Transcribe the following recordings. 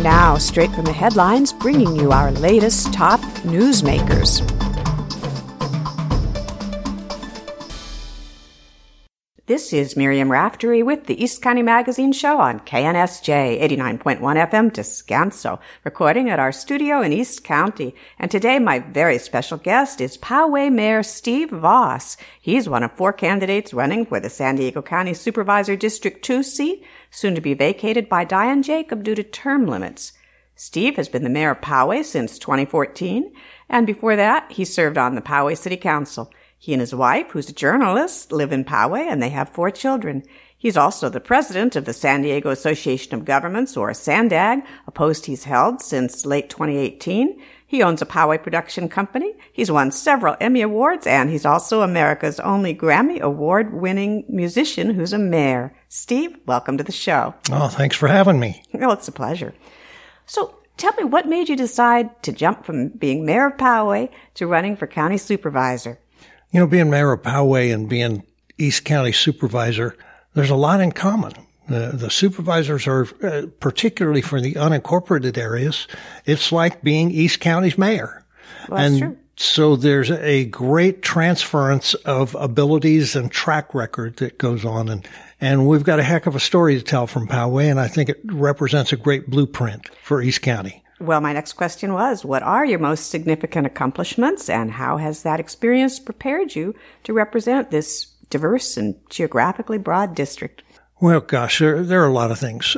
now, straight from the headlines, bringing you our latest top newsmakers. This is Miriam Raftery with the East County Magazine Show on KNSJ 89.1 FM Descanso, recording at our studio in East County. And today my very special guest is Poway Mayor Steve Voss. He's one of 4 candidates running for the San Diego County Supervisor District 2 seat, soon to be vacated by Diane Jacob due to term limits. Steve has been the mayor of Poway since 2014, and before that, he served on the Poway City Council. He and his wife, who's a journalist, live in Poway, and they have 4 children. He's also the president of the San Diego Association of Governments, or SANDAG, a post he's held since late 2018. He owns a Poway production company. He's won several Emmy Awards, and he's also America's only Grammy Award-winning musician who's a mayor. Steve, welcome to the show. Oh, thanks for having me. Oh, it's a pleasure. So, tell me, what made you decide to jump from being mayor of Poway to running for county supervisor? You know, being mayor of Poway and being East County supervisor, there's a lot in common. The supervisors are, particularly for the unincorporated areas, it's like being East County's mayor. Well, that's true. So there's a great transference of abilities and track record that goes on. And we've got a heck of a story to tell from Poway, and I think it represents a great blueprint for East County. Well, my next question was, what are your most significant accomplishments, and how has that experience prepared you to represent this diverse and geographically broad district? Well, gosh, there are a lot of things.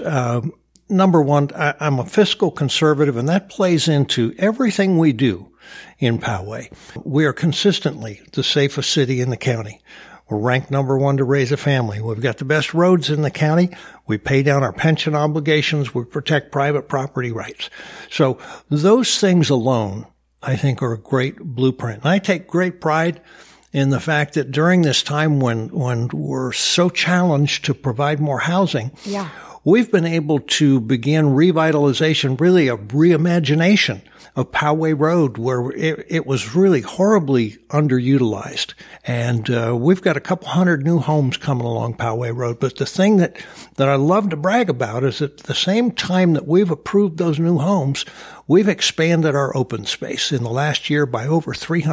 Number one, I'm a fiscal conservative, and that plays into everything we do in Poway. We are consistently the safest city in the county. We're ranked number 1 to raise a family. We've got the best roads in the county. We pay down our pension obligations. We protect private property rights. So those things alone, I think, are a great blueprint. And I take great pride in the fact that during this time when we're so challenged to provide more housing, we've been able to begin revitalization, really a reimagination of Poway Road, where it was really horribly underutilized. And we've got a couple hundred new homes coming along Poway Road. But the thing that I love to brag about is that at the same time that we've approved those new homes, we've expanded our open space in the last year by over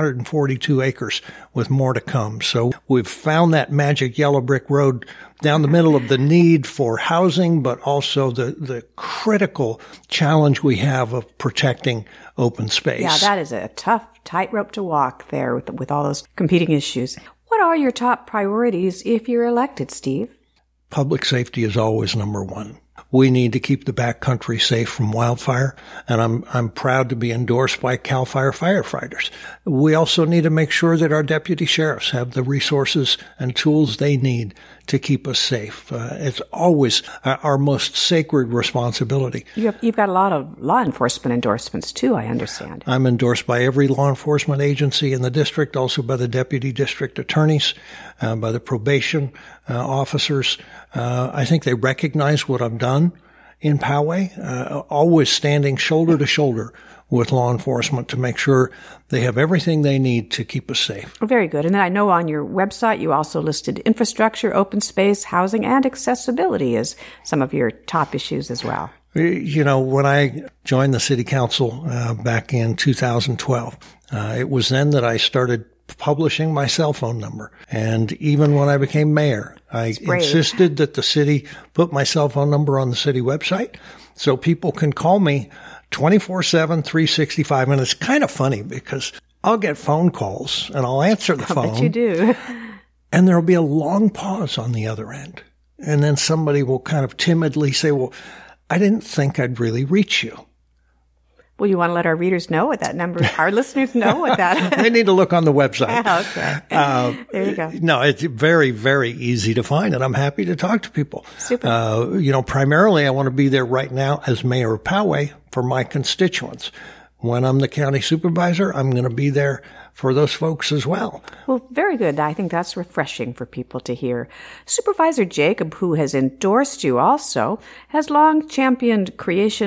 342 acres, with more to come. So we've found that magic yellow brick road down the middle of the need for housing, but also the critical challenge we have of protecting open space. Yeah, that is a tough tightrope to walk there with all those competing issues. What are your top priorities if you're elected, Steve? Public safety is always number 1. We need to keep the backcountry safe from wildfire, and I'm proud to be endorsed by CAL FIRE firefighters. We also need to make sure that our deputy sheriffs have the resources and tools they need to keep us safe. It's always our most sacred responsibility. You've got a lot of law enforcement endorsements, too, I understand. I'm endorsed by every law enforcement agency in the district, also by the deputy district attorneys, by the probation officers. I think they recognize what I've done in Poway, always standing shoulder to shoulder with law enforcement to make sure they have everything they need to keep us safe. Very good. And then I know on your website you also listed infrastructure, open space, housing, and accessibility as some of your top issues as well. You know, when I joined the city council back in 2012, it was then that I started publishing my cell phone number. And even when I became mayor, I insisted that the city put my cell phone number on the city website so people can call me 24/7, 365. And it's kind of funny because I'll get phone calls and I'll answer the phone. I bet you do. And there'll be a long pause on the other end. And then somebody will kind of timidly say, well, I didn't think I'd really reach you. Well, you want to let our readers know what that number, our listeners know what that. They need to look on the website. Okay. There you go. No, it's very, very easy to find, and I'm happy to talk to people. Super. Primarily I want to be there right now as mayor of Poway for my constituents. When I'm the county supervisor, I'm going to be there for those folks as well. Well, very good. I think that's refreshing for people to hear. Supervisor Jacob, who has endorsed you also, has long championed creation of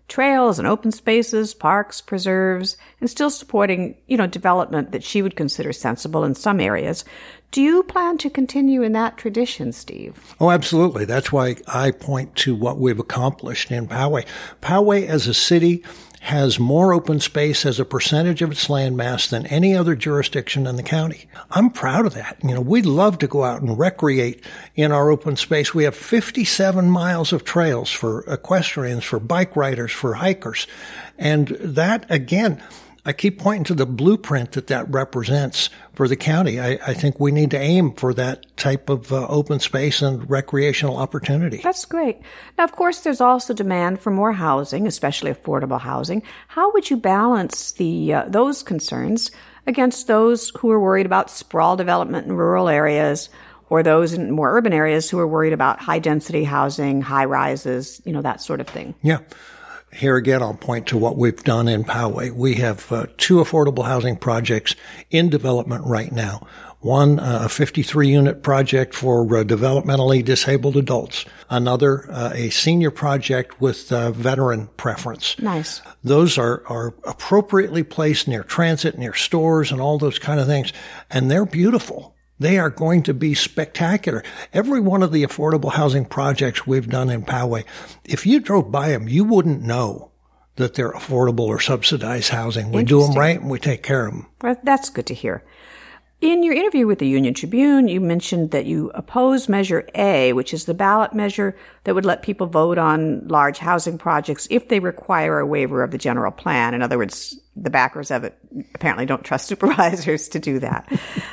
trails and open spaces, parks, preserves, and still supporting, development that she would consider sensible in some areas. Do you plan to continue in that tradition, Steve? Oh, absolutely. That's why I point to what we've accomplished in Poway. Poway as a city has more open space as a percentage of its land mass than any other jurisdiction in the county. I'm proud of that. We love to go out and recreate in our open space. We have 57 miles of trails for equestrians, for bike riders, for hikers. And that, again, I keep pointing to the blueprint that represents for the county. I think we need to aim for that type of open space and recreational opportunity. That's great. Now, of course, there's also demand for more housing, especially affordable housing. How would you balance those concerns against those who are worried about sprawl development in rural areas, or those in more urban areas who are worried about high-density housing, high-rises, that sort of thing? Yeah. Here again, I'll point to what we've done in Poway. We have 2 affordable housing projects in development right now. One, a 53-unit project for developmentally disabled adults. Another, a senior project with veteran preference. Nice. Those are appropriately placed near transit, near stores, and all those kind of things. And they're beautiful. They are going to be spectacular. Every one of the affordable housing projects we've done in Poway, if you drove by them, you wouldn't know that they're affordable or subsidized housing. We do them right and we take care of them. Well, that's good to hear. In your interview with the Union Tribune, you mentioned that you oppose Measure A, which is the ballot measure that would let people vote on large housing projects if they require a waiver of the general plan. In other words, the backers of it apparently don't trust supervisors to do that.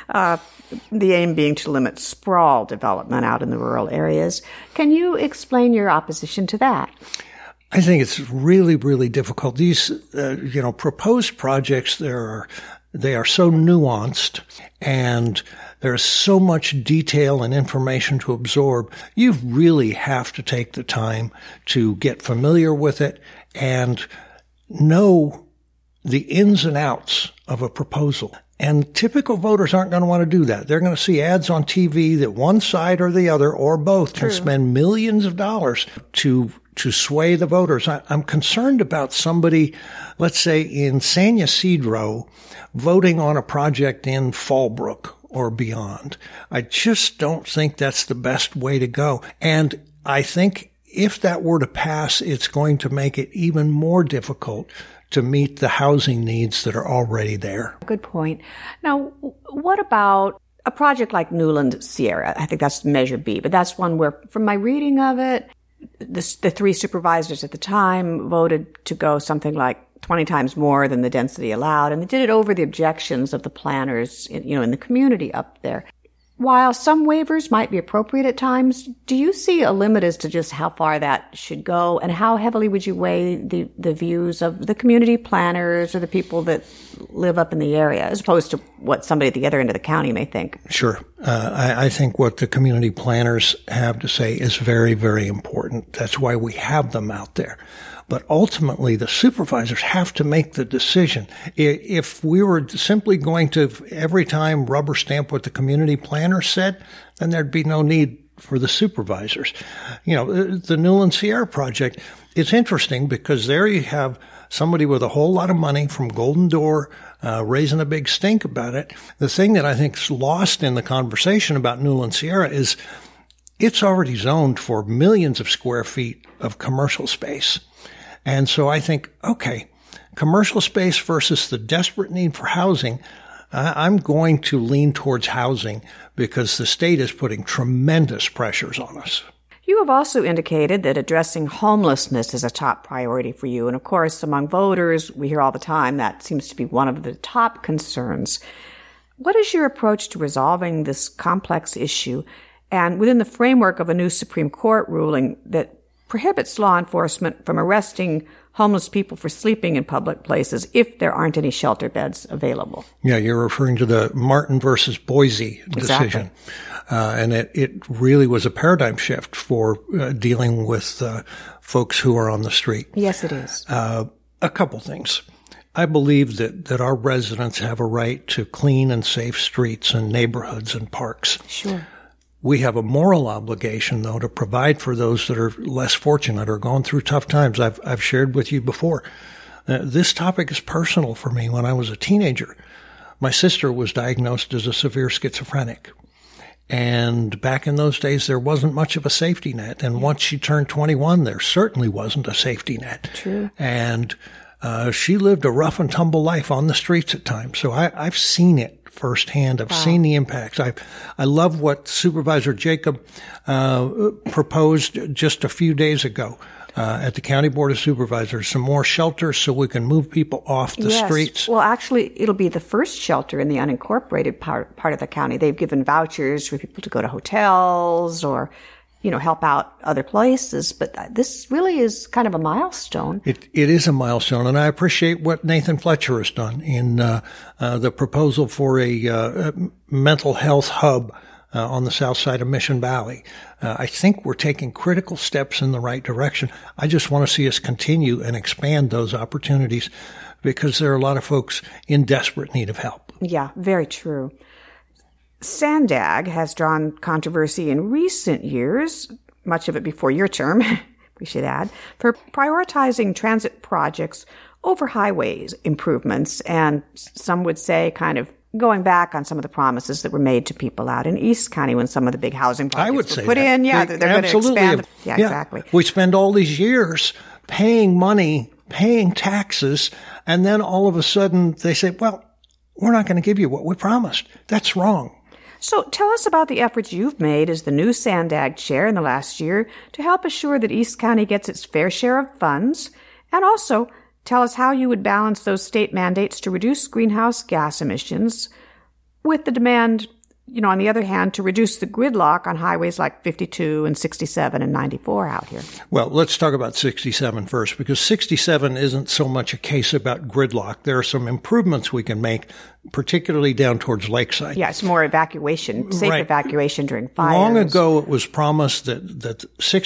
The aim being to limit sprawl development out in the rural areas. Can you explain your opposition to that? I think it's really, really difficult. These, proposed projects, they are so nuanced and there's so much detail and information to absorb. You really have to take the time to get familiar with it and know the ins and outs of a proposal. And typical voters aren't going to want to do that. They're going to see ads on TV that one side or the other or both can spend millions of dollars to sway the voters. I'm concerned about somebody, let's say in San Ysidro, voting on a project in Fallbrook or beyond. I just don't think that's the best way to go. And I think if that were to pass, it's going to make it even more difficult to meet the housing needs that are already there. Good point. Now, what about a project like Newland Sierra? I think that's Measure B, but that's one where, from my reading of it, the 3 supervisors at the time voted to go something like 20 times more than the density allowed, and they did it over the objections of the planners, in the community up there. While some waivers might be appropriate at times, do you see a limit as to just how far that should go, and how heavily would you weigh the views of the community planners or the people that live up in the area, as opposed to what somebody at the other end of the county may think? Sure. I think what the community planners have to say is very, very important. That's why we have them out there. But ultimately, the supervisors have to make the decision. If we were simply going to every time rubber stamp what the community planner said, then there'd be no need for the supervisors. The Newland Sierra project, it's interesting because there you have somebody with a whole lot of money from Golden Door raising a big stink about it. The thing that I think is lost in the conversation about Newland Sierra is it's already zoned for millions of square feet of commercial space. And so I think, okay, commercial space versus the desperate need for housing, I'm going to lean towards housing because the state is putting tremendous pressures on us. You have also indicated that addressing homelessness is a top priority for you. And of course, among voters, we hear all the time that seems to be one of the top concerns. What is your approach to resolving this complex issue, and within the framework of a new Supreme Court ruling that prohibits law enforcement from arresting homeless people for sleeping in public places if there aren't any shelter beds available? Yeah, you're referring to the Martin versus Boise decision. Exactly. And it really was a paradigm shift for dealing with folks who are on the street. Yes, it is. A couple things. I believe that our residents have a right to clean and safe streets and neighborhoods and parks. Sure. We have a moral obligation, though, to provide for those that are less fortunate or going through tough times. I've shared with you before. This topic is personal for me. When I was a teenager, my sister was diagnosed as a severe schizophrenic. And back in those days, there wasn't much of a safety net. And once she turned 21, there certainly wasn't a safety net. True. And she lived a rough and tumble life on the streets at times. So I've seen it firsthand. I've seen the impacts. I love what Supervisor Jacob proposed just a few days ago at the County Board of Supervisors, some more shelters so we can move people off the streets. Well, actually, it'll be the first shelter in the unincorporated part of the county. They've given vouchers for people to go to hotels or, help out other places. But this really is kind of a milestone. It is a milestone, and I appreciate what Nathan Fletcher has done in the proposal for a mental health hub on the south side of Mission Valley. I think we're taking critical steps in the right direction. I just want to see us continue and expand those opportunities because there are a lot of folks in desperate need of help. Yeah, very true. Sandag has drawn controversy in recent years, much of it before your term, we should add, for prioritizing transit projects over highways improvements, and some would say kind of going back on some of the promises that were made to people out in East County when some of the big housing projects were put in. Yeah, they're going to expand. Yeah, exactly. We spend all these years paying money, paying taxes, and then all of a sudden they say, well, we're not going to give you what we promised. That's wrong. So tell us about the efforts you've made as the new Sandag chair in the last year to help assure that East County gets its fair share of funds, and also tell us how you would balance those state mandates to reduce greenhouse gas emissions with the demand, on the other hand, to reduce the gridlock on highways like 52 and 67 and 94 out here. Well, let's talk about 67 first, because 67 isn't so much a case about gridlock. There are some improvements we can make, particularly down towards Lakeside. Yeah, it's more evacuation, safe evacuation during fires. Long ago, it was promised that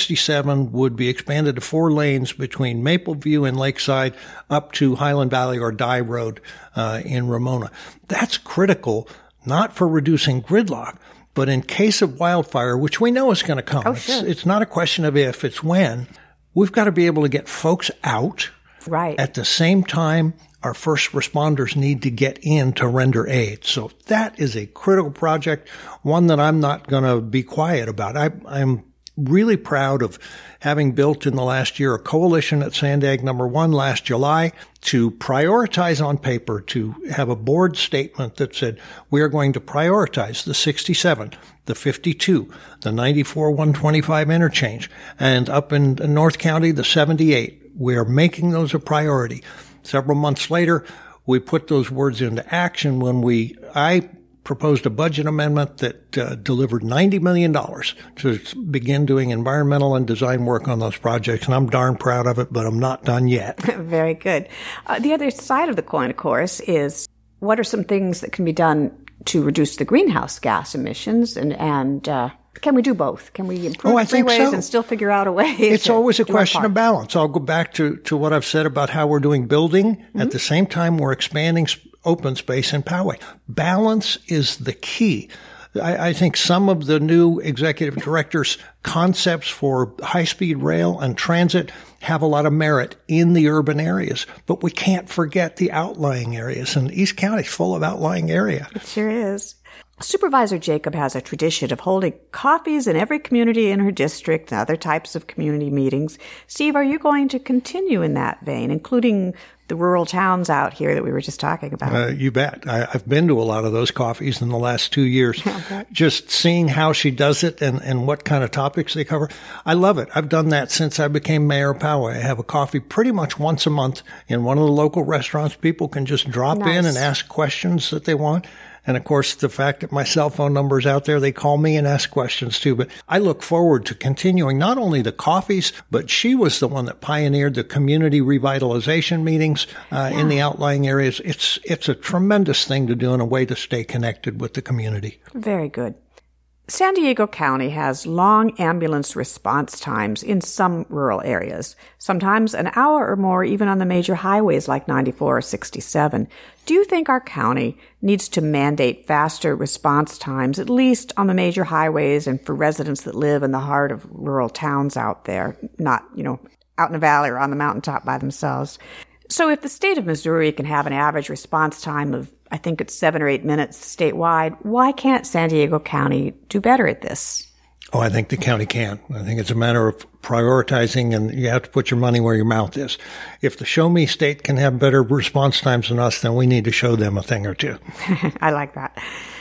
67 would be expanded to 4 lanes between Mapleview and Lakeside up to Highland Valley or Dye Road in Ramona. That's critical, not for reducing gridlock, but in case of wildfire, which we know is going to come. Oh, sure. It's not a question of if, it's when. We've got to be able to get folks out. Right. At the same time, our first responders need to get in to render aid. So that is a critical project, one that I'm not going to be quiet about. I'm really proud of having built in the last year a coalition at Sandag No. 1 last July to prioritize on paper, to have a board statement that said we are going to prioritize the 67, the 52, the 94 125 interchange, and up in North County, the 78. We are making those a priority. Several months later, we put those words into action when I proposed a budget amendment that delivered $90 million to begin doing environmental and design work on those projects. And I'm darn proud of it, but I'm not done yet. Very good. The other side of the coin, of course, is what are some things that can be done to reduce the greenhouse gas emissions? And can we do both? Can we improve freeways and still figure out a way? It's always a question of balance. I'll go back to what I've said about how we're doing building. Mm-hmm. At the same time, we're expanding open space in Poway. Balance is the key. I think some of the new executive directors' concepts for high-speed rail and transit have a lot of merit in the urban areas, but we can't forget the outlying areas, and East County is full of outlying area. It sure is. Supervisor Jacob has a tradition of holding coffees in every community in her district and other types of community meetings. Steve, are you going to continue in that vein, including the rural towns out here that we were just talking about? You bet. I've been to a lot of those coffees in the last 2 years. Okay. Just seeing how she does it and what kind of topics they cover. I love it. I've done that since I became mayor of Poway. I have a coffee pretty much once a month in one of the local restaurants. People can just drop in and ask questions that they want. And, of course, the fact that my cell phone number is out there, they call me and ask questions, too. But I look forward to continuing not only the coffees, but she was the one that pioneered the community revitalization meetings in the outlying areas. It's a tremendous thing to do and a way to stay connected with the community. Very good. San Diego County has long ambulance response times in some rural areas, sometimes an hour or more even on the major highways like 94 or 67. Do you think our county needs to mandate faster response times, at least on the major highways and for residents that live in the heart of rural towns out there, not, out in the valley or on the mountaintop by themselves? So if the state of Missouri can have an average response time of, I think it's 7 or 8 minutes statewide, why can't San Diego County do better at this? Oh, I think the county can. I think it's a matter of prioritizing, and you have to put your money where your mouth is. If the show me state can have better response times than us, then we need to show them a thing or two. I like that.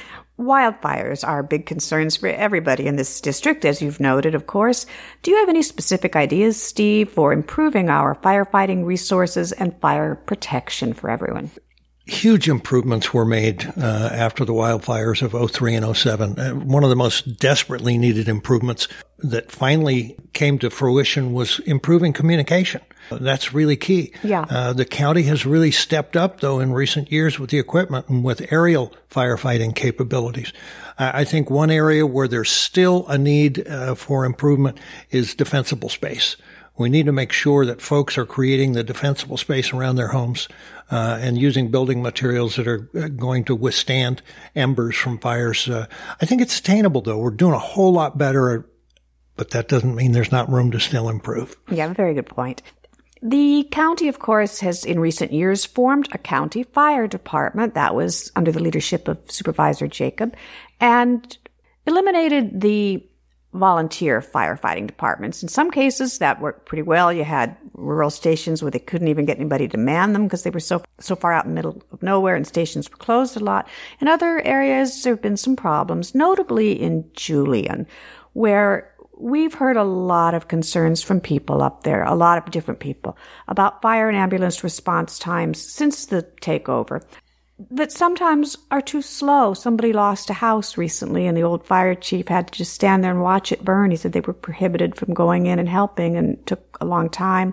Wildfires are big concerns for everybody in this district, as you've noted, of course. Do you have any specific ideas, Steve, for improving our firefighting resources and fire protection for everyone? Huge improvements were made after the wildfires of 03 and 07. One of the most desperately needed improvements that finally came to fruition was improving communication. That's really key. Yeah. The county has really stepped up, though, in recent years with the equipment and with aerial firefighting capabilities. I think one area where there's still a need for improvement is defensible space. We need to make sure that folks are creating the defensible space around their homes and using building materials that are going to withstand embers from fires. I think it's attainable, though. We're doing a whole lot better, but that doesn't mean there's not room to still improve. Yeah, very good point. The county, of course, has in recent years formed a county fire department that was under the leadership of Supervisor Jacob and eliminated the volunteer firefighting departments. In some cases, that worked pretty well. You had rural stations where they couldn't even get anybody to man them because they were so far out in the middle of nowhere and stations were closed a lot. In other areas, there have been some problems, notably in Julian, where we've heard a lot of concerns from people up there, a lot of different people, about fire and ambulance response times since the takeover that sometimes are too slow. Somebody lost a house recently, and the old fire chief had to just stand there and watch it burn. He said they were prohibited from going in and helping, and it took a long time,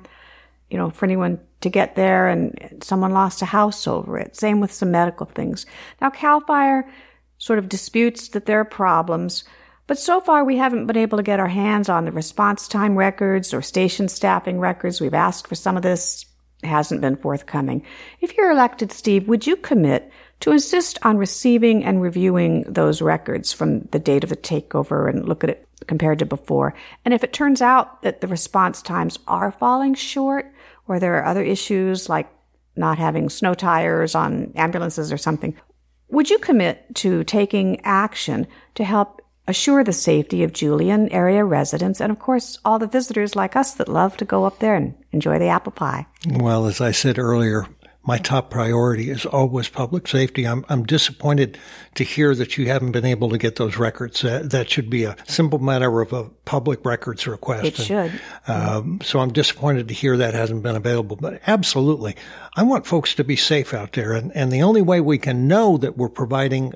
for anyone to get there, and someone lost a house over it. Same with some medical things. Now, CAL FIRE sort of disputes that there are problems, but so far we haven't been able to get our hands on the response time records or station staffing records. We've asked for some of this. Hasn't been forthcoming. If you're elected, Steve, would you commit to insist on receiving and reviewing those records from the date of the takeover and look at it compared to before? And if it turns out that the response times are falling short, or there are other issues like not having snow tires on ambulances or something, would you commit to taking action to help assure the safety of Julian area residents and, of course, all the visitors like us that love to go up there and enjoy the apple pie? Well, as I said earlier, my top priority is always public safety. I'm disappointed to hear that you haven't been able to get those records. That should be a simple matter of a public records request. It should. So I'm disappointed to hear that hasn't been available. But absolutely, I want folks to be safe out there. And the only way we can know that we're providing,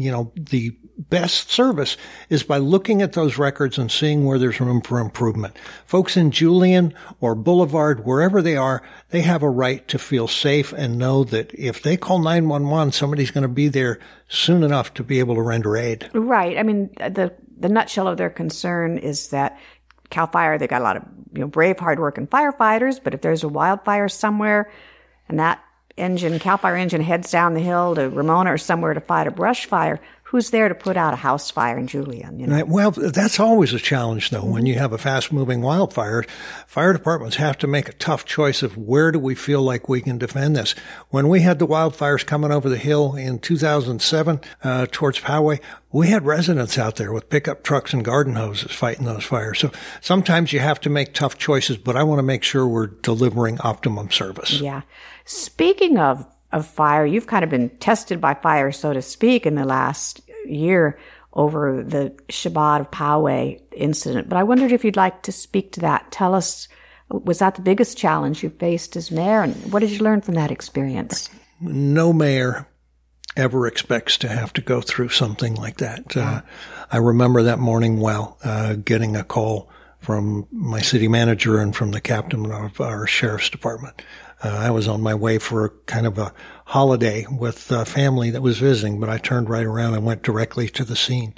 the best service is by looking at those records and seeing where there's room for improvement. Folks in Julian or Boulevard, wherever they are, they have a right to feel safe and know that if they call 911, somebody's going to be there soon enough to be able to render aid. Right. I mean, the nutshell of their concern is that CAL FIRE, they got a lot of brave, hardworking firefighters, but if there's a wildfire somewhere and that CAL FIRE engine heads down the hill to Ramona or somewhere to fight a brush fire, who's there to put out a house fire in Julian? Right. Well, that's always a challenge, though. When you have a fast-moving wildfire, fire departments have to make a tough choice of where do we feel like we can defend this. When we had the wildfires coming over the hill in 2007 towards Poway, we had residents out there with pickup trucks and garden hoses fighting those fires. So sometimes you have to make tough choices, but I want to make sure we're delivering optimum service. Yeah. Speaking of fire, you've kind of been tested by fire, so to speak, in the last year over the Shabbat of Poway incident. But I wondered if you'd like to speak to that. Tell us, was that the biggest challenge you faced as mayor, and what did you learn from that experience? No mayor ever expects to have to go through something like that. I remember that morning well, getting a call from my city manager and from the captain of our sheriff's department. I was on my way for kind of a holiday with a family that was visiting, but I turned right around and went directly to the scene.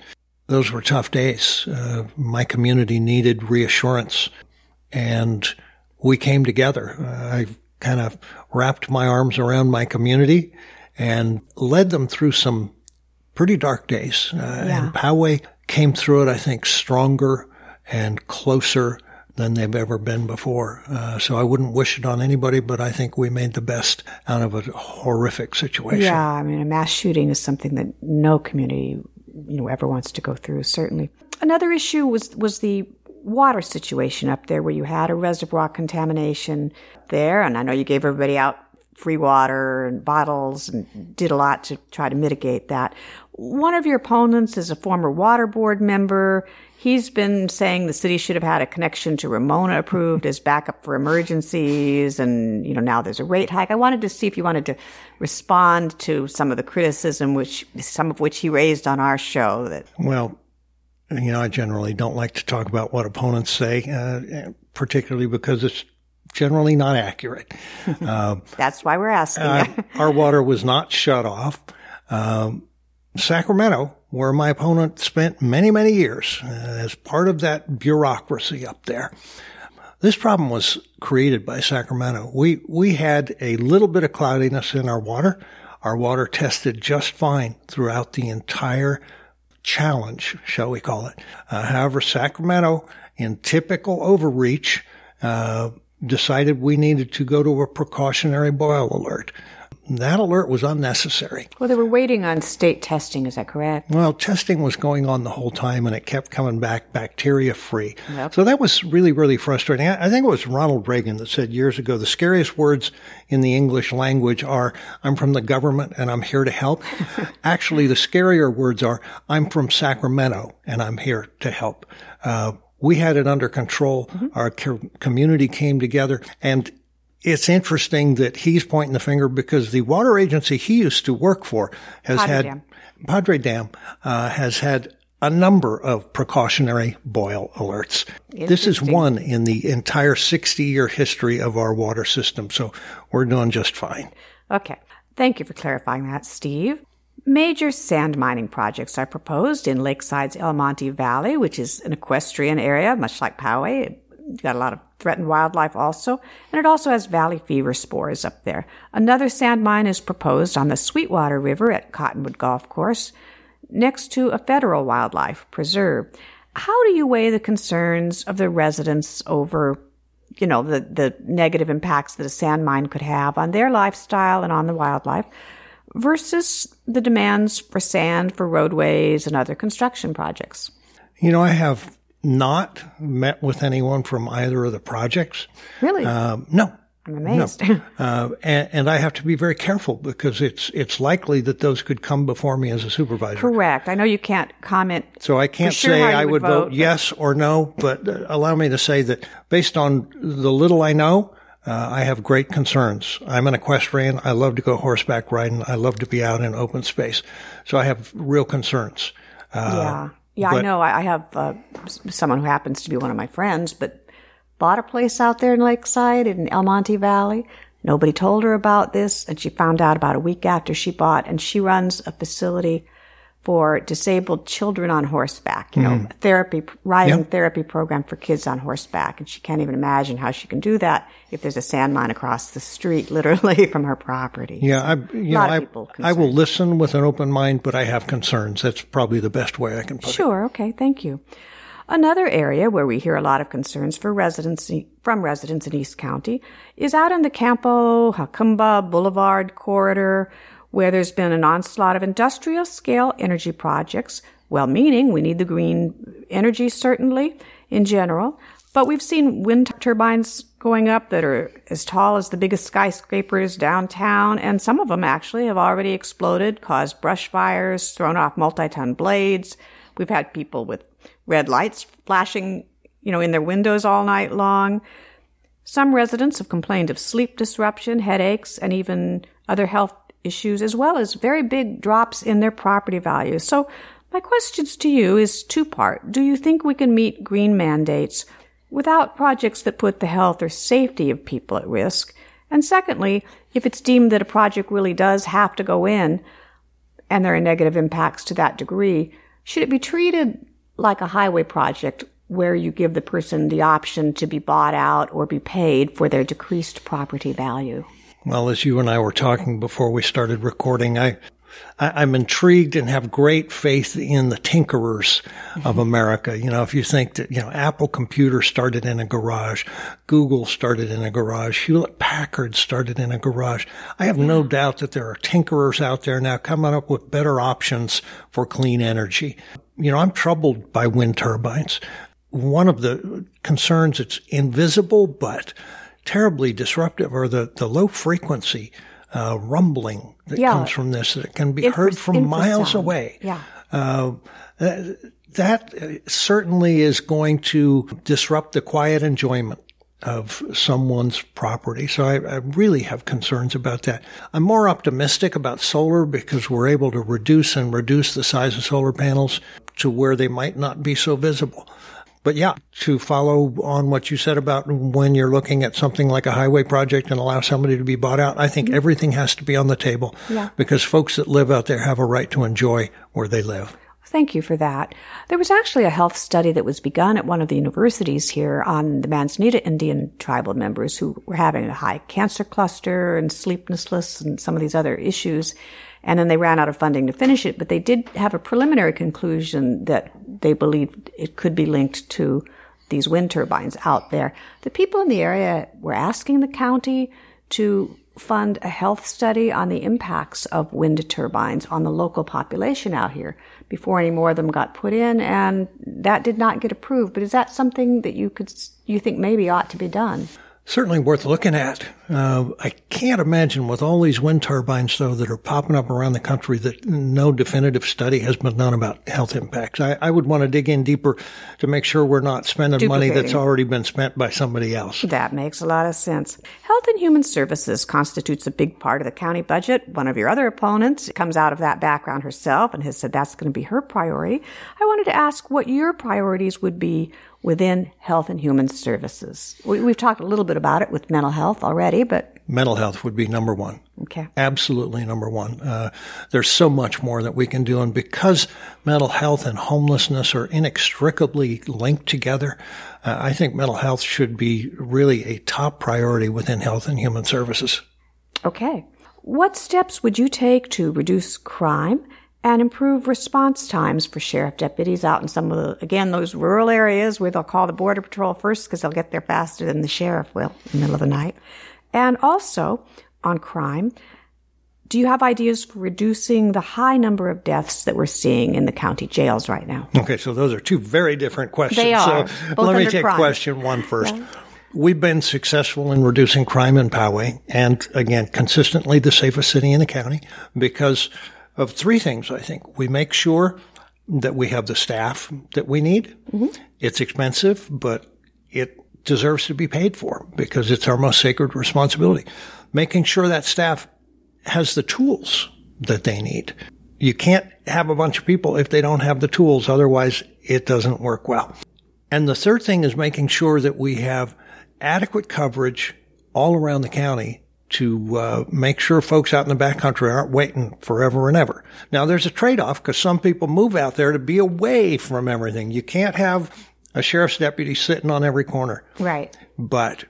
those were tough days. My community needed reassurance, and we came together. I kind of wrapped my arms around my community and led them through some pretty dark days. And Poway came through it, I think, stronger and closer than they've ever been before. So I wouldn't wish it on anybody, but I think we made the best out of a horrific situation. Yeah, I mean, a mass shooting is something that no community, ever wants to go through, certainly. Another issue was the water situation up there, where you had a reservoir contamination there, and I know you gave everybody out free water and bottles and did a lot to try to mitigate that. One of your opponents is a former water board member. He's been saying the city should have had a connection to Ramona approved as backup for emergencies, and now there's a rate hike. I wanted to see if you wanted to respond to some of the criticism, some of which he raised on our show. Well, I generally don't like to talk about what opponents say, particularly because it's generally not accurate. That's why we're asking. Our water was not shut off. Sacramento, where my opponent spent many, many years as part of that bureaucracy up there, this problem was created by Sacramento. We had a little bit of cloudiness in our water. Our water tested just fine throughout the entire challenge, shall we call it. However, Sacramento, in typical overreach, decided we needed to go to a precautionary boil alert. That alert was unnecessary. Well, they were waiting on state testing, is that correct? Well, testing was going on the whole time, and it kept coming back bacteria-free. Yep. So that was really, really frustrating. I think it was Ronald Reagan that said years ago, the scariest words in the English language are, I'm from the government and I'm here to help. Actually, the scarier words are, I'm from Sacramento and I'm here to help. We had it under control. Mm-hmm. Our community came together, and it's interesting that he's pointing the finger because the water agency he used to work for Padre Dam has had a number of precautionary boil alerts. This is one in the entire 60-year history of our water system, so we're doing just fine. Okay. Thank you for clarifying that, Steve. Major sand mining projects are proposed in Lakeside's El Monte Valley, which is an equestrian area, much like Poway. It's got a lot of threatened wildlife also, and it also has valley fever spores up there. Another sand mine is proposed on the Sweetwater River at Cottonwood Golf Course, next to a federal wildlife preserve. How do you weigh the concerns of the residents over, the negative impacts that a sand mine could have on their lifestyle and on the wildlife versus the demands for sand for roadways and other construction projects? I have not met with anyone from either of the projects. Really? No. I'm amazed. No. And I have to be very careful because it's likely that those could come before me as a supervisor. Correct. I know you can't comment. So I can't say I would vote yes or no, but allow me to say that based on the little I know, I have great concerns. I'm an equestrian. I love to go horseback riding. I love to be out in open space. So I have real concerns. Yeah, I know. I have someone who happens to be one of my friends, but bought a place out there in Lakeside in El Monte Valley. Nobody told her about this, and she found out about a week after she bought, and she runs a facility for disabled children on horseback, riding therapy program for kids on horseback. And she can't even imagine how she can do that if there's a sand mine across the street, literally, from her property. Yeah, I will listen with an open mind, but I have concerns. That's probably the best way I can put it. Sure, okay, thank you. Another area where we hear a lot of concerns from residents in East County is out in the Campo Jacumba Boulevard corridor, where there's been an onslaught of industrial-scale energy projects, well-meaning we need the green energy, certainly, in general, but we've seen wind turbines going up that are as tall as the biggest skyscrapers downtown, and some of them actually have already exploded, caused brush fires, thrown off multi-ton blades. We've had people with red lights flashing, in their windows all night long. Some residents have complained of sleep disruption, headaches, and even other health issues, as well as very big drops in their property values. So my questions to you is two-part. Do you think we can meet green mandates without projects that put the health or safety of people at risk? And secondly, if it's deemed that a project really does have to go in and there are negative impacts to that degree, Should it be treated like a highway project where you give the person the option to be bought out or be paid for their decreased property value? Well, as you and I were talking before we started recording, I'm intrigued and have great faith in the tinkerers of America. You know, if you think that, you know, Apple Computer started in a garage, Google started in a garage, Hewlett Packard started in a garage. I have no doubt that there are tinkerers out there now coming up with better options for clean energy. You know, I'm troubled by wind turbines. One of the concerns, it's invisible but terribly disruptive, are the low frequency rumbling that comes from this, that can be heard from miles away. Yeah. That certainly is going to disrupt the quiet enjoyment of someone's property. So I really have concerns about that. I'm more optimistic about solar because we're able to reduce the size of solar panels to where they might not be so visible. But yeah, to follow on what you said about when you're looking at something like a highway project and allow somebody to be bought out, I think everything has to be on the table because folks that live out there have a right to enjoy where they live. Thank you for that. There was actually a health study that was begun at one of the universities here on the Manzanita Indian tribal members who were having a high cancer cluster and sleeplessness and some of these other issues. And then they ran out of funding to finish it, but they did have a preliminary conclusion that they believed it could be linked to these wind turbines out there. The people in the area were asking the county to fund a health study on the impacts of wind turbines on the local population out here before any more of them got put in, and that did not get approved. But is that something that you think maybe ought to be done? Certainly worth looking at. I can't imagine with all these wind turbines, though, that are popping up around the country that no definitive study has been done about health impacts. I would want to dig in deeper to make sure we're not spending money that's already been spent by somebody else. That makes a lot of sense. Health and Human Services constitutes a big part of the county budget. One of your other opponents comes out of that background herself and has said that's going to be her priority. I wanted to ask what your priorities would be within Health and Human Services. We've talked a little bit about it with mental health already, but... Mental health would be number one. Okay. Absolutely number one. There's so much more that we can do. And because mental health and homelessness are inextricably linked together, I think mental health should be really a top priority within Health and Human Services. Okay. What steps would you take to reduce crime and improve response times for sheriff deputies out in some of the, again, those rural areas where they'll call the Border Patrol first because they'll get there faster than the sheriff will in the middle of the night? And also, on crime, do you have ideas for reducing the high number of deaths that we're seeing in the county jails right now? Okay, so those are two very different questions. They are. So Both let me under take crime. question one first. Yeah. We've been successful in reducing crime in Poway and, again, consistently the safest city in the county because of three things, I think. We make sure that we have the staff that we need. Mm-hmm. It's expensive, but it deserves to be paid for because it's our most sacred responsibility. Making sure that staff has the tools that they need. You can't have a bunch of people if they don't have the tools. Otherwise, it doesn't work well. And the third thing is making sure that we have adequate coverage all around the county to make sure folks out in the backcountry aren't waiting forever and ever. Now, there's a trade-off because some people move out there to be away from everything. You can't have a sheriff's deputy sitting on every corner. Right. But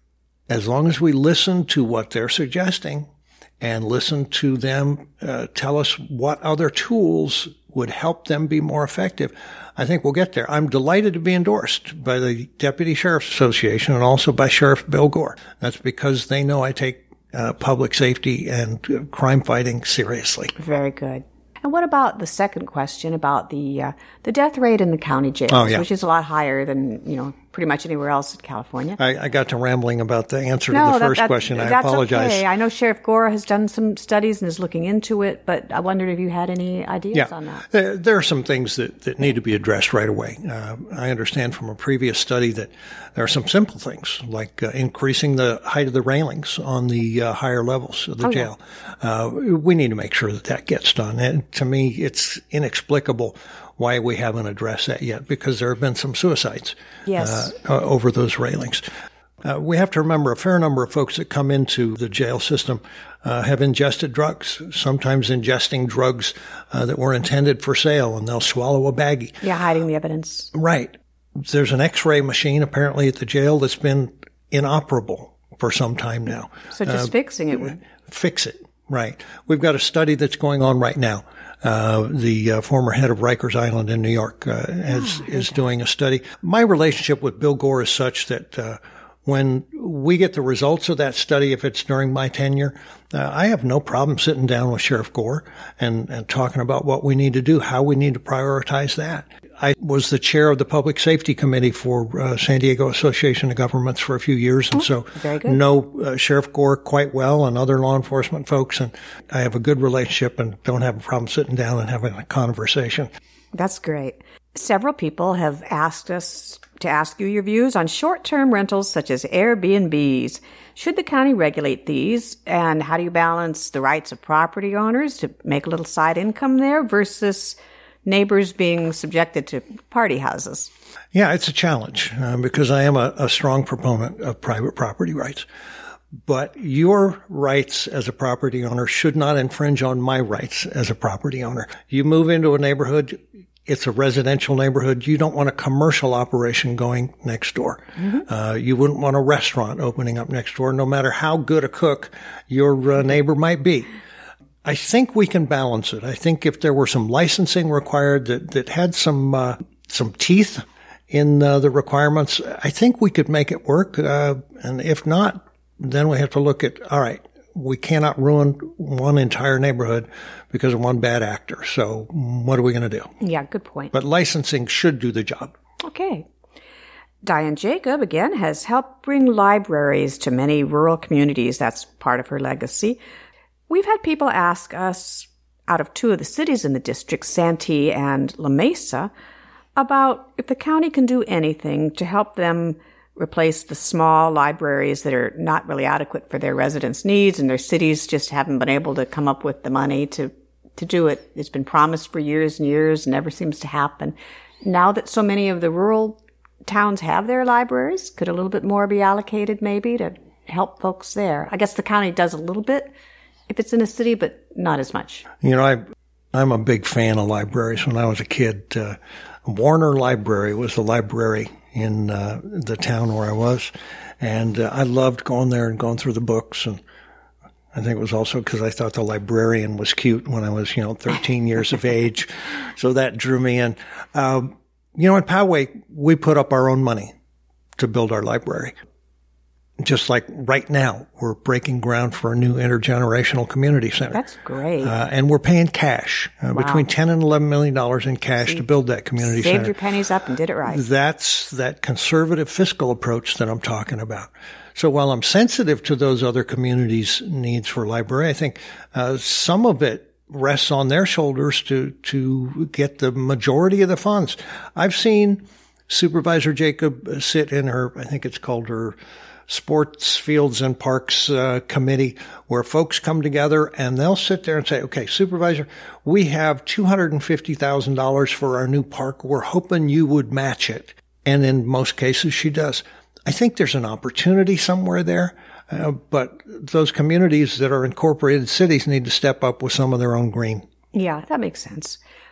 as long as we listen to what they're suggesting and listen to them tell us what other tools would help them be more effective, I think we'll get there. I'm delighted to be endorsed by the Deputy Sheriff's Association and also by Sheriff Bill Gore. That's because they know I take public safety and crime fighting seriously. Very good. And what about the second question about the death rate in the county jails, which is a lot higher than, pretty much anywhere else in California? I got to rambling about the answer to the first question. I apologize. Okay. I know Sheriff Gore has done some studies and is looking into it, but I wondered if you had any ideas on that. There are some things that need to be addressed right away. I understand from a previous study that there are some simple things like increasing the height of the railings on the higher levels of the jail. We need to make sure that gets done. And to me, it's inexplicable why we haven't addressed that yet, because there have been some suicides over those railings. We have to remember a fair number of folks that come into the jail system have ingested drugs, sometimes ingesting drugs that were intended for sale, and they'll swallow a baggie. Yeah, hiding the evidence. Right. There's an X-ray machine apparently at the jail that's been inoperable for some time now. So just fixing it would... Fix it. Right. We've got a study that's going on right now. The former head of Rikers Island in New York is doing a study. My relationship with Bill Gore is such that when we get the results of that study, if it's during my tenure, I have no problem sitting down with Sheriff Gore and talking about what we need to do, how we need to prioritize that. I was the chair of the Public Safety Committee for San Diego Association of Governments for a few years, and so know Sheriff Gore quite well and other law enforcement folks, and I have a good relationship and don't have a problem sitting down and having a conversation. That's great. Several people have asked us to ask you your views on short-term rentals such as Airbnbs. Should the county regulate these, and how do you balance the rights of property owners to make a little side income there versus neighbors being subjected to party houses? Yeah, it's a challenge because I am a strong proponent of private property rights. But your rights as a property owner should not infringe on my rights as a property owner. You move into a neighborhood, it's a residential neighborhood. You don't want a commercial operation going next door. Mm-hmm. You wouldn't want a restaurant opening up next door, no matter how good a cook your neighbor might be. I think we can balance it. I think if there were some licensing required that had some teeth in the requirements, I think we could make it work. And if not, then we have to look at, all right, we cannot ruin one entire neighborhood because of one bad actor. So what are we going to do? Yeah, good point. But licensing should do the job. Okay. Diane Jacob, again, has helped bring libraries to many rural communities. That's part of her legacy. We've had people ask us, out of two of the cities in the district, Santee and La Mesa, about if the county can do anything to help them replace the small libraries that are not really adequate for their residents' needs, and their cities just haven't been able to come up with the money to do it. It's been promised for years and years and never seems to happen. Now that so many of the rural towns have their libraries, could a little bit more be allocated maybe to help folks there? I guess the county does a little bit if it's in a city, but not as much. You know, I'm a big fan of libraries. When I was a kid, Warner Library was the library in the town where I was, and I loved going there and going through the books. And I think it was also because I thought the librarian was cute when I was, 13 years of age, so that drew me in. In Poway, we put up our own money to build our library. Just like right now, we're breaking ground for a new intergenerational community center. That's great. And we're paying cash, between $10 and $11 million in cash to build that community center. Saved your pennies up and did it right. That's that conservative fiscal approach that I'm talking about. So while I'm sensitive to those other communities' needs for library, I think some of it rests on their shoulders to get the majority of the funds. I've seen Supervisor Jacob sit in her, I think it's called her Sports, Fields, and Parks Committee, where folks come together and they'll sit there and say, okay, Supervisor, we have $250,000 for our new park. We're hoping you would match it. And in most cases, she does. I think there's an opportunity somewhere there, but those communities that are incorporated cities need to step up with some of their own green. Yeah, that makes sense.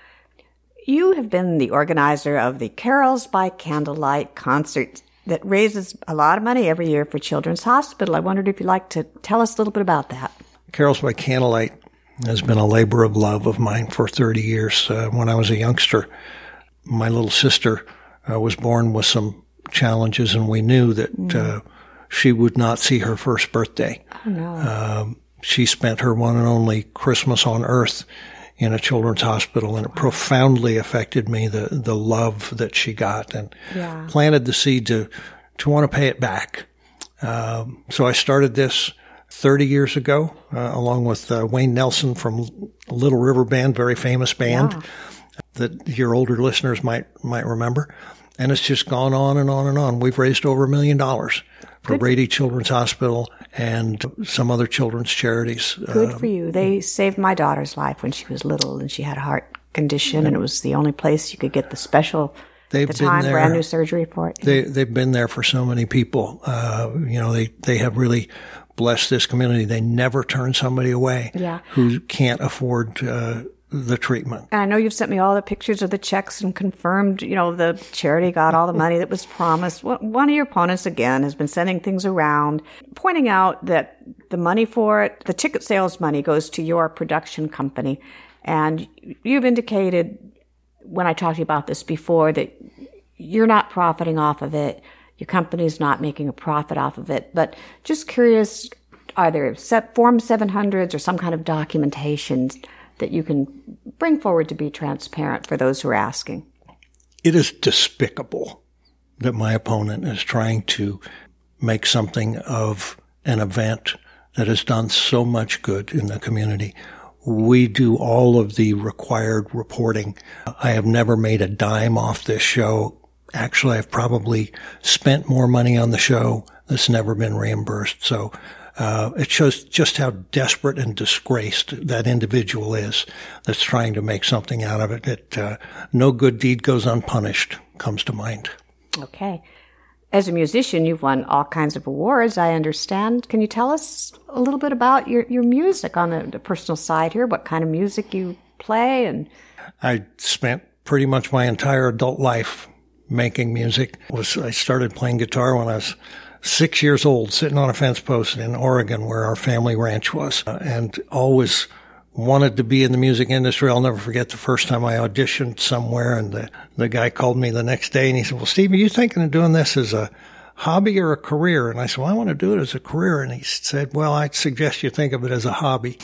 You have been the organizer of the Carols by Candlelight concert that raises a lot of money every year for Children's Hospital. I wondered if you'd like to tell us a little bit about that. Carols by Candlelight has been a labor of love of mine for 30 years. When I was a youngster, my little sister was born with some challenges, and we knew that she would not see her first birthday. Oh, no. She spent her one and only Christmas on Earth in a children's hospital, and it profoundly affected me, the love that she got, and planted the seed to want to pay it back. So I started this 30 years ago, along with Wayne Nelson from Little River Band, very famous band that your older listeners might remember. And it's just gone on and on and on. We've raised over $1 million for Rady Children's Hospital and some other children's charities. Good for you. They saved my daughter's life when she was little and she had a heart condition, and it was the only place you could get the special They've at the time, been there. brand new surgery for it. They've been there for so many people. They have really blessed this community. They never turn somebody away who can't afford the treatment. And I know you've sent me all the pictures of the checks and confirmed, the charity got all the money that was promised. One of your opponents, again, has been sending things around, pointing out that the money for it, the ticket sales money, goes to your production company. And you've indicated, when I talked to you about this before, that you're not profiting off of it. Your company's not making a profit off of it. But just curious, are there Form 700s or some kind of documentation that you can bring forward to be transparent for those who are asking? It is despicable that my opponent is trying to make something of an event that has done so much good in the community. We do all of the required reporting. I have never made a dime off this show. Actually, I've probably spent more money on the show that's never been reimbursed. So it shows just how desperate and disgraced that individual is that's trying to make something out of it. No good deed goes unpunished comes to mind. Okay. As a musician, you've won all kinds of awards, I understand. Can you tell us a little bit about your music on the personal side here? What kind of music you play? And I spent pretty much my entire adult life making music. I started playing guitar when I was 6 years old, sitting on a fence post in Oregon where our family ranch was, and always wanted to be in the music industry. I'll never forget the first time I auditioned somewhere, and the guy called me the next day and he said, "Well, Steve, are you thinking of doing this as a hobby or a career?" And I said, "Well, I want to do it as a career." And he said, "Well, I'd suggest you think of it as a hobby."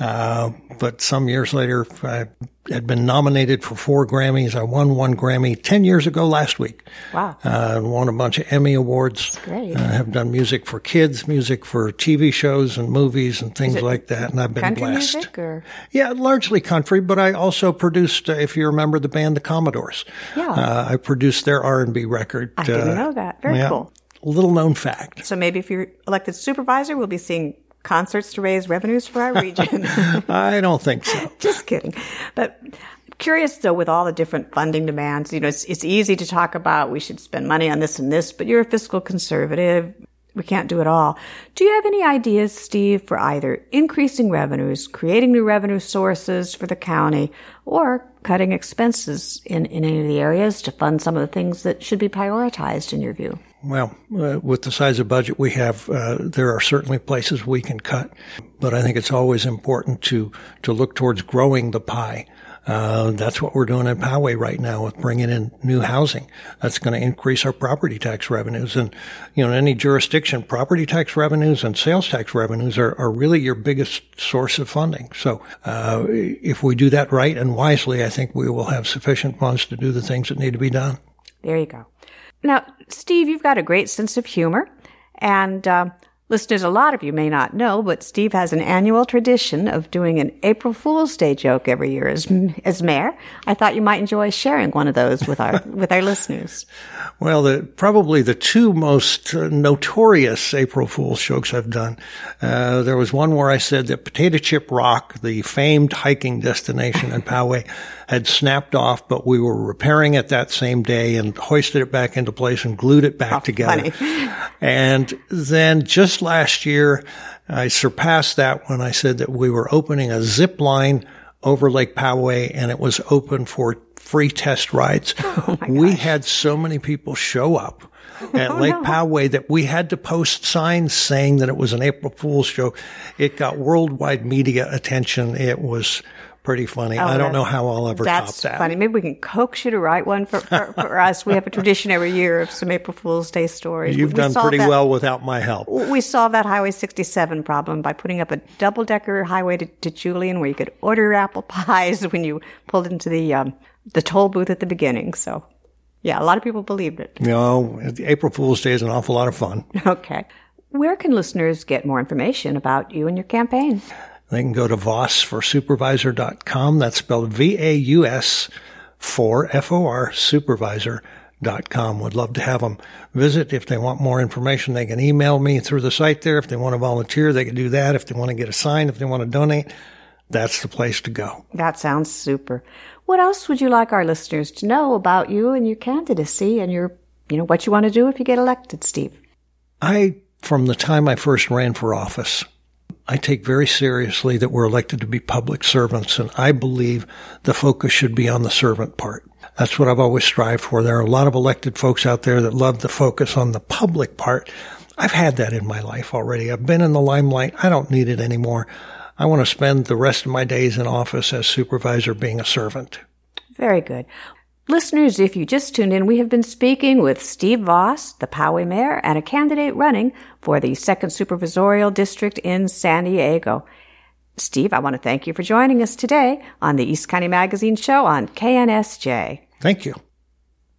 But some years later, I had been nominated for 4 Grammys. I won 1 Grammy 10 years ago last week. Wow. Won a bunch of Emmy Awards. That's great. I have done music for kids, music for TV shows and movies and things like that. And I've been country blessed. Music or? Yeah, largely country, but I also produced, if you remember the band, the Commodores. Yeah. I produced their R&B record. I didn't know that. Very cool. Little known fact. So maybe if you're elected supervisor, we'll be seeing concerts to raise revenues for our region. I don't think so. Just kidding. But curious, though, with all the different funding demands, it's easy to talk about we should spend money on this and this, but you're a fiscal conservative. We can't do it all. Do you have any ideas, Steve, for either increasing revenues, creating new revenue sources for the county, or cutting expenses in any of the areas to fund some of the things that should be prioritized in your view? Well, with the size of budget we have, there are certainly places we can cut, but I think it's always important to look towards growing the pie. That's what we're doing in Poway right now with bringing in new housing. That's going to increase our property tax revenues. And, in any jurisdiction, property tax revenues and sales tax revenues are really your biggest source of funding. So, if we do that right and wisely, I think we will have sufficient funds to do the things that need to be done. There you go. Now, Steve, you've got a great sense of humor, and listeners, a lot of you may not know, but Steve has an annual tradition of doing an April Fool's Day joke every year as mayor. I thought you might enjoy sharing one of those with our listeners. Well, probably the 2 most notorious April Fool's jokes I've done. There was one where I said that Potato Chip Rock, the famed hiking destination in Poway, had snapped off, but we were repairing it that same day and hoisted it back into place and glued it back together. Funny. And then just last year, I surpassed that when I said that we were opening a zip line over Lake Poway, and it was open for free test rides. We had so many people show up at Lake Poway that we had to post signs saying that it was an April Fool's joke. It got worldwide media attention. It was pretty funny. I don't know how I'll ever top that. That's funny. Maybe we can coax you to write one for us. We have a tradition every year of some April Fool's Day stories. You've done pretty well without my help. We solved that Highway 67 problem by putting up a double-decker highway to Julian where you could order your apple pies when you pulled into the toll booth at the beginning. So, yeah, a lot of people believed it. April Fool's Day is an awful lot of fun. Okay. Where can listeners get more information about you and your campaign? They can go to VAUS4Supervisor.com. That's spelled VAUS for FOR Supervisor.com. Would love to have them visit. If they want more information, they can email me through the site there. If they want to volunteer, they can do that. If they want to get a sign, if they want to donate, that's the place to go. That sounds super. What else would you like our listeners to know about you and your candidacy and your, what you want to do if you get elected, Steve? From the time I first ran for office, I take very seriously that we're elected to be public servants, and I believe the focus should be on the servant part. That's what I've always strived for. There are a lot of elected folks out there that love to focus on the public part. I've had that in my life already. I've been in the limelight. I don't need it anymore. I want to spend the rest of my days in office as supervisor being a servant. Very good. Listeners, if you just tuned in, we have been speaking with Steve Voss, the Poway mayor, and a candidate running for the 2nd Supervisorial District in San Diego. Steve, I want to thank you for joining us today on the East County Magazine Show on KNSJ. Thank you.